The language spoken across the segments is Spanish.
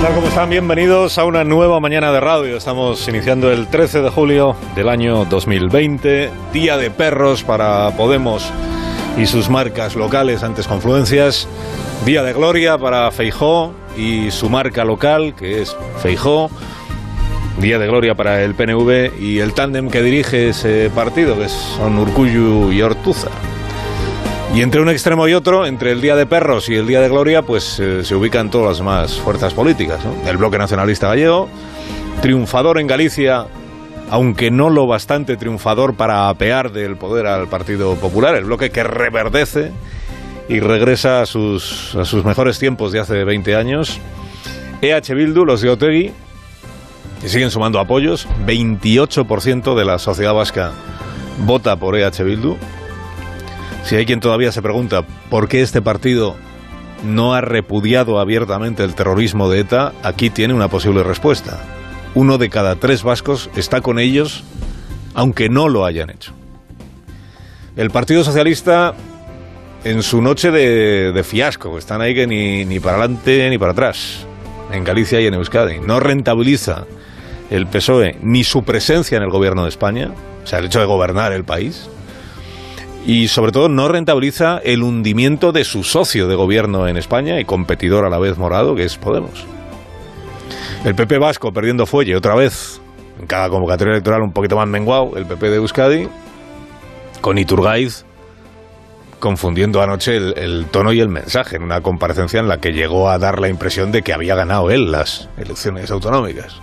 tal? ¿Cómo están? Bienvenidos a una nueva mañana de radio. Estamos iniciando el 13 de julio del año 2020, Día de Perros para Podemos y sus marcas locales, antes confluencias. Día de gloria para Feijóo y su marca local, que es Feijóo. Día de gloria para el PNV y el tándem que dirige ese partido, que son Urkullu y Ortúzar. Y entre un extremo y otro, entre el Día de Perros y el Día de Gloria, pues se ubican todas las más fuerzas políticas, ¿no? El Bloque Nacionalista Gallego, triunfador en Galicia, aunque no lo bastante triunfador para apear del poder al Partido Popular, el bloque que reverdece y regresa a sus mejores tiempos de hace 20 años. EH Bildu, los de Otegi, que siguen sumando apoyos, 28% de la sociedad vasca vota por EH Bildu. Si hay quien todavía se pregunta por qué este partido no ha repudiado abiertamente el terrorismo de ETA, aquí tiene una posible respuesta. 1 de cada 3 vascos está con ellos, aunque no lo hayan hecho. El Partido Socialista, en su noche de fiasco, están ahí que ni para adelante ni para atrás, en Galicia y en Euskadi. No rentabiliza el PSOE ni su presencia en el gobierno de España, o sea, el hecho de gobernar el país. Y sobre todo no rentabiliza el hundimiento de su socio de gobierno en España y competidor a la vez morado, que es Podemos. El PP vasco perdiendo fuelle otra vez, en cada convocatoria electoral un poquito más menguado, el PP de Euskadi, con Iturgaiz confundiendo anoche el tono y el mensaje, en una comparecencia en la que llegó a dar la impresión de que había ganado él las elecciones autonómicas.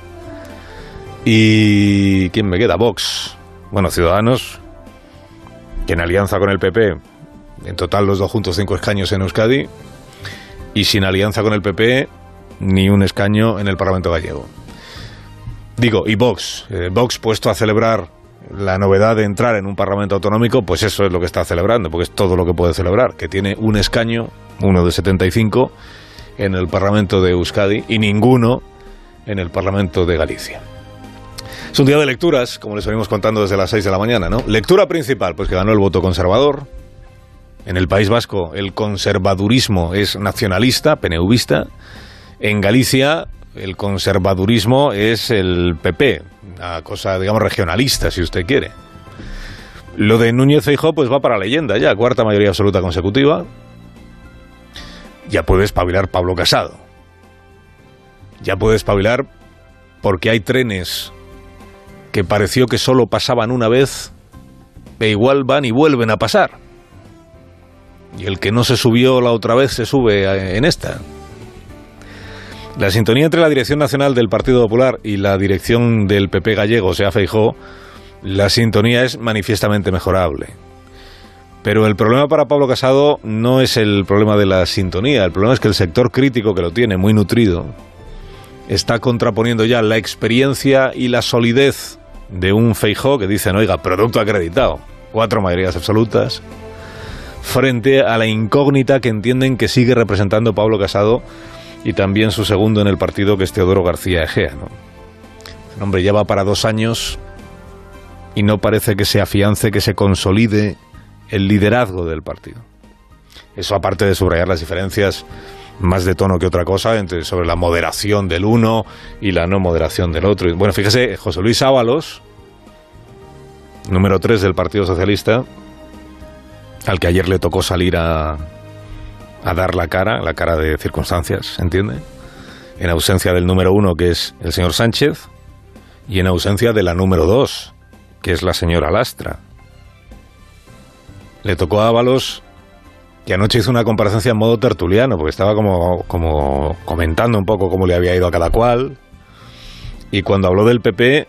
¿Y quién me queda? Vox. Bueno, Ciudadanos, que en alianza con el PP, en total los dos juntos 5 escaños en Euskadi, y sin alianza con el PP, ni un escaño en el Parlamento gallego. Digo, y Vox, Vox puesto a celebrar la novedad de entrar en un Parlamento autonómico, pues eso es lo que está celebrando, porque es todo lo que puede celebrar, que tiene un escaño, uno de 75, en el Parlamento de Euskadi, y ninguno en el Parlamento de Galicia. Es un día de lecturas, como les venimos contando desde las 6 de la mañana, ¿no? Lectura principal, pues que ganó el voto conservador. En el País Vasco el conservadurismo es nacionalista, PNVista. En Galicia el conservadurismo es el PP, una cosa, digamos, regionalista, si usted quiere. Lo de Núñez Feijóo pues va para leyenda ya, 4ª mayoría absoluta consecutiva. Ya puede espabilar Pablo Casado. Ya puede espabilar porque hay trenes que pareció que solo pasaban una vez, e igual van y vuelven a pasar. Y el que no se subió la otra vez se sube en esta. La sintonía entre la dirección nacional del Partido Popular y la dirección del PP gallego, o sea, Feijóo, la sintonía es manifiestamente mejorable. Pero el problema para Pablo Casado no es el problema de la sintonía, el problema es que el sector crítico que lo tiene muy nutrido está contraponiendo ya la experiencia y la solidez de un Feijóo que dicen, oiga, producto acreditado, 4 mayorías absolutas, frente a la incógnita que entienden que sigue representando Pablo Casado y también su segundo en el partido, que es Teodoro García Egea, ¿no? El hombre ya va para 2 años y no parece que se afiance, que se consolide el liderazgo del partido. Eso aparte de subrayar las diferencias más de tono que otra cosa sobre la moderación del uno y la no moderación del otro. Bueno, fíjese, José Luis Ábalos, número 3 del Partido Socialista, al que ayer le tocó salir a dar la cara de circunstancias, ¿entiende? En ausencia del número 1, que es el señor Sánchez, y en ausencia de la número 2, que es la señora Lastra. Le tocó a Ábalos, que anoche hizo una comparecencia en modo tertuliano, porque estaba como comentando un poco cómo le había ido a cada cual, y cuando habló del PP,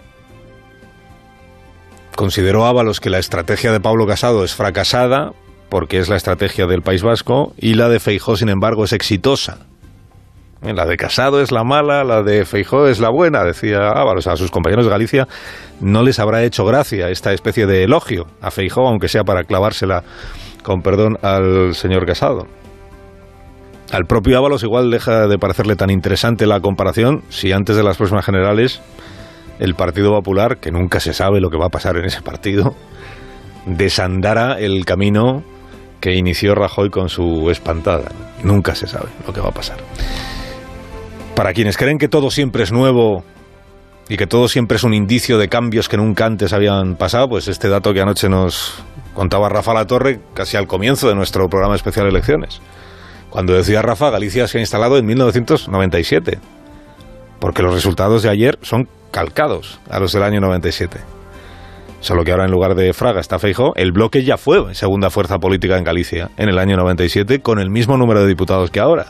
consideró Ábalos que la estrategia de Pablo Casado es fracasada, porque es la estrategia del País Vasco, y la de Feijóo, sin embargo, es exitosa. La de Casado es la mala, la de Feijóo es la buena, decía Ábalos. A sus compañeros de Galicia no les habrá hecho gracia esta especie de elogio a Feijóo, aunque sea para clavársela, con perdón, al señor Casado. Al propio Ábalos igual deja de parecerle tan interesante la comparación si antes de las próximas generales el Partido Popular, que nunca se sabe lo que va a pasar en ese partido, desandara el camino que inició Rajoy con su espantada. Nunca se sabe lo que va a pasar. Para quienes creen que todo siempre es nuevo y que todo siempre es un indicio de cambios que nunca antes habían pasado, pues este dato que anoche nos contaba Rafa Latorre casi al comienzo de nuestro programa especial Elecciones. Cuando decía Rafa, Galicia se ha instalado en 1997, porque los resultados de ayer son calcados a los del año 97. Solo que ahora en lugar de Fraga está Feijóo, el Bloque ya fue segunda fuerza política en Galicia en el año 97 con el mismo número de diputados que ahora.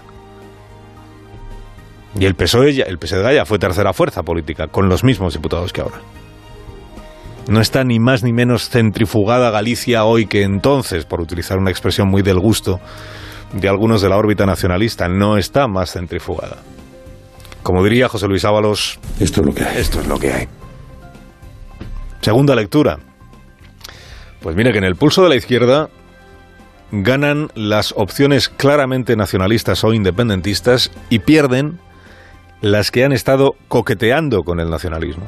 Y el PSOE, el PSDG ya fue tercera fuerza política con los mismos diputados que ahora. No está ni más ni menos centrifugada Galicia hoy que entonces, por utilizar una expresión muy del gusto de algunos de la órbita nacionalista, no está más centrifugada. Como diría José Luis Ábalos, esto es lo que hay. Esto es lo que hay. Segunda lectura. Pues mira que en el pulso de la izquierda ganan las opciones claramente nacionalistas o independentistas y pierden las que han estado coqueteando con el nacionalismo.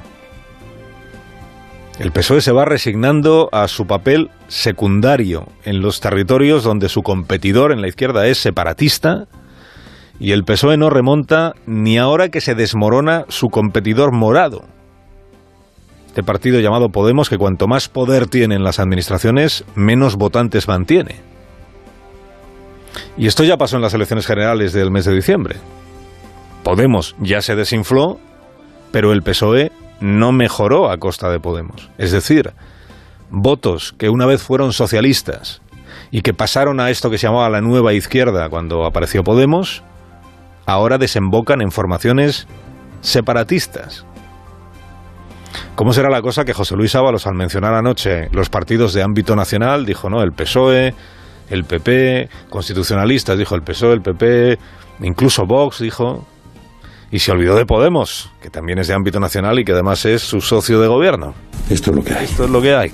El PSOE se va resignando a su papel secundario en los territorios donde su competidor en la izquierda es separatista y el PSOE no remonta ni ahora que se desmorona su competidor morado. Este partido llamado Podemos, que cuanto más poder tiene en las administraciones, menos votantes mantiene. Y esto ya pasó en las elecciones generales del mes de diciembre. Podemos ya se desinfló, pero el PSOE no mejoró a costa de Podemos. Es decir, votos que una vez fueron socialistas y que pasaron a esto que se llamaba la nueva izquierda cuando apareció Podemos, ahora desembocan en formaciones separatistas. ¿Cómo será la cosa que José Luis Ábalos, al mencionar anoche los partidos de ámbito nacional, dijo, no, el PSOE, el PP, constitucionalistas, dijo el PSOE, el PP, incluso Vox, dijo, y se olvidó de Podemos, que también es de ámbito nacional y que además es su socio de gobierno? Esto es lo que hay. Esto es lo que hay.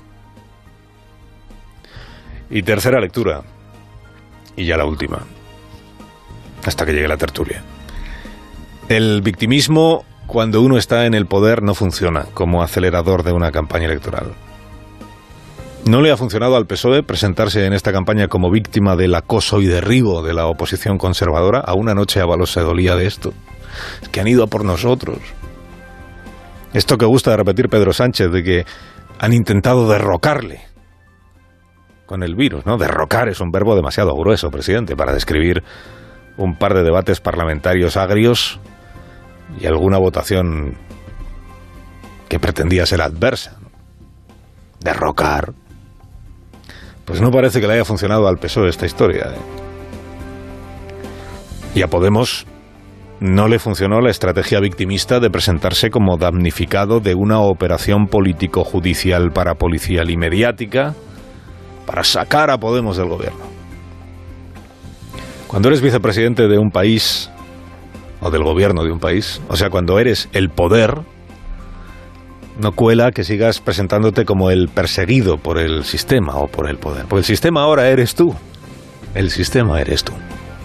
Y tercera lectura, y ya la última, hasta que llegue la tertulia. El victimismo, cuando uno está en el poder, no funciona como acelerador de una campaña electoral. No le ha funcionado al PSOE presentarse en esta campaña como víctima del acoso y derribo de la oposición conservadora. Aún anoche Ábalos se dolía de esto. Es que han ido a por nosotros. Esto que gusta de repetir Pedro Sánchez, de que han intentado derrocarle con el virus, ¿no? Derrocar es un verbo demasiado grueso, presidente, para describir un par de debates parlamentarios agrios y alguna votación que pretendía ser adversa. Derrocar. Pues no parece que le haya funcionado al PSOE esta historia, ¿eh? Y a Podemos no le funcionó la estrategia victimista de presentarse como damnificado de una operación político-judicial, parapolicial y mediática para sacar a Podemos del gobierno. Cuando eres vicepresidente de un país o del gobierno de un país, o sea, cuando eres el poder, no cuela que sigas presentándote como el perseguido por el sistema o por el poder. Porque el sistema ahora eres tú. El sistema eres tú.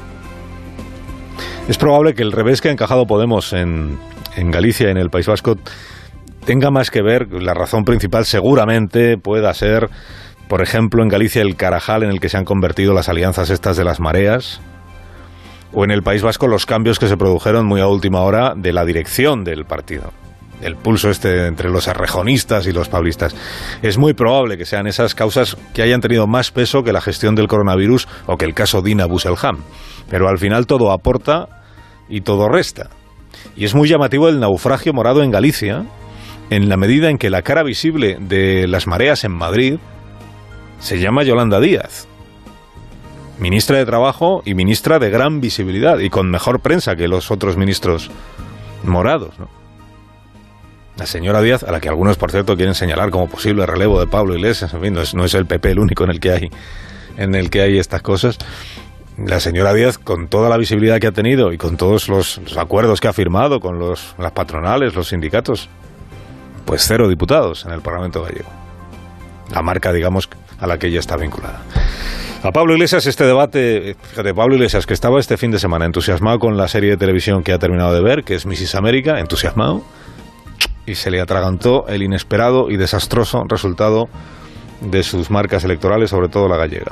Es probable que el revés que ha encajado Podemos en Galicia y en el País Vasco tenga más que ver, la razón principal seguramente pueda ser, por ejemplo, en Galicia el carajal en el que se han convertido las alianzas estas de las mareas, o en el País Vasco los cambios que se produjeron muy a última hora de la dirección del partido. El pulso entre los errejonistas y los paulistas. Es muy probable que sean esas causas que hayan tenido más peso que la gestión del coronavirus o que el caso Dina Busselham. Pero al final todo aporta y todo resta. Y es muy llamativo el naufragio morado en Galicia, en la medida en que la cara visible de las mareas en Madrid se llama Yolanda Díaz, ministra de Trabajo y ministra de gran visibilidad y con mejor prensa que los otros ministros morados, ¿no? La señora Díaz, a la que algunos, por cierto, quieren señalar como posible relevo de Pablo Iglesias, en fin, no es el PP el único en el que hay estas cosas. La señora Díaz, con toda la visibilidad que ha tenido y con todos los acuerdos que ha firmado con las patronales, los sindicatos, pues 0 diputados en el Parlamento gallego. La marca, digamos, a la que ella está vinculada. A Pablo Iglesias este debate, fíjate, Pablo Iglesias, que estaba este fin de semana entusiasmado con la serie de televisión que ha terminado de ver, que es Mrs. América, entusiasmado, y se le atragantó el inesperado y desastroso resultado de sus marcas electorales, sobre todo la gallega.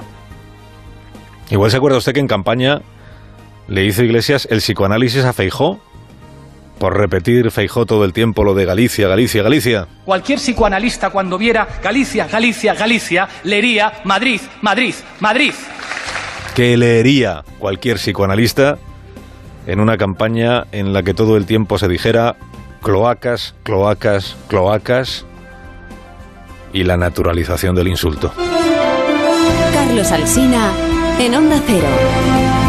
Igual se acuerda usted que en campaña le hizo Iglesias el psicoanálisis a Feijóo por repetir Feijóo todo el tiempo lo de Galicia, Galicia, Galicia. Cualquier psicoanalista cuando viera Galicia, Galicia, Galicia, leería Madrid, Madrid, Madrid. ¿Qué leería cualquier psicoanalista en una campaña en la que todo el tiempo se dijera cloacas, cloacas, cloacas y la naturalización del insulto? Carlos Alsina en Onda Cero.